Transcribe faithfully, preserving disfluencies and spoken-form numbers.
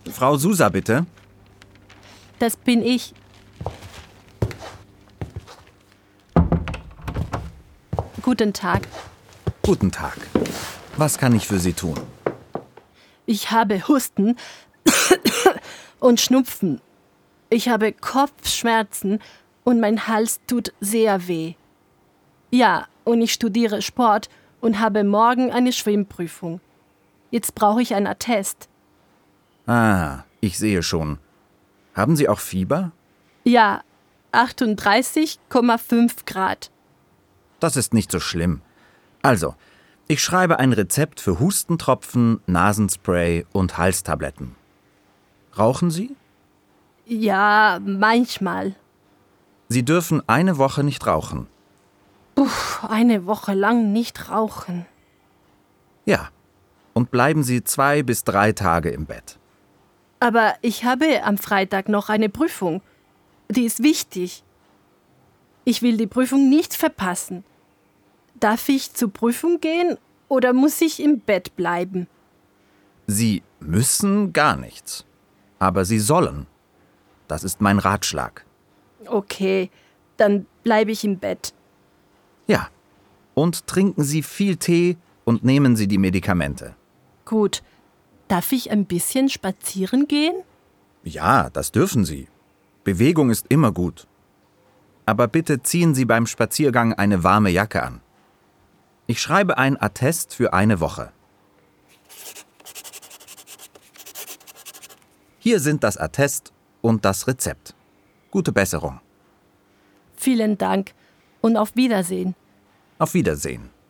Frau Susa, bitte. Das bin ich. Guten Tag. Guten Tag. Was kann ich für Sie tun? Ich habe Husten und Schnupfen. Ich habe Kopfschmerzen und mein Hals tut sehr weh. Ja, und ich studiere Sport und habe morgen eine Schwimmprüfung. Jetzt brauche ich einen Attest. Ah, ich sehe schon. Haben Sie auch Fieber? Ja, achtunddreißig Komma fünf Grad. Das ist nicht so schlimm. Also, ich schreibe ein Rezept für Hustentropfen, Nasenspray und Halstabletten. Rauchen Sie? Ja, manchmal. Sie dürfen eine Woche nicht rauchen. Uff, eine Woche lang nicht rauchen. Ja. Und bleiben Sie zwei bis drei Tage im Bett. Aber ich habe am Freitag noch eine Prüfung. Die ist wichtig. Ich will die Prüfung nicht verpassen. Darf ich zur Prüfung gehen oder muss ich im Bett bleiben? Sie müssen gar nichts. Aber Sie sollen. Das ist mein Ratschlag. Okay, dann bleibe ich im Bett. Ja. Und trinken Sie viel Tee und nehmen Sie die Medikamente. Gut. Darf ich ein bisschen spazieren gehen? Ja, das dürfen Sie. Bewegung ist immer gut. Aber bitte ziehen Sie beim Spaziergang eine warme Jacke an. Ich schreibe ein Attest für eine Woche. Hier sind das Attest und das Rezept. Gute Besserung. Vielen Dank und auf Wiedersehen. Auf Wiedersehen.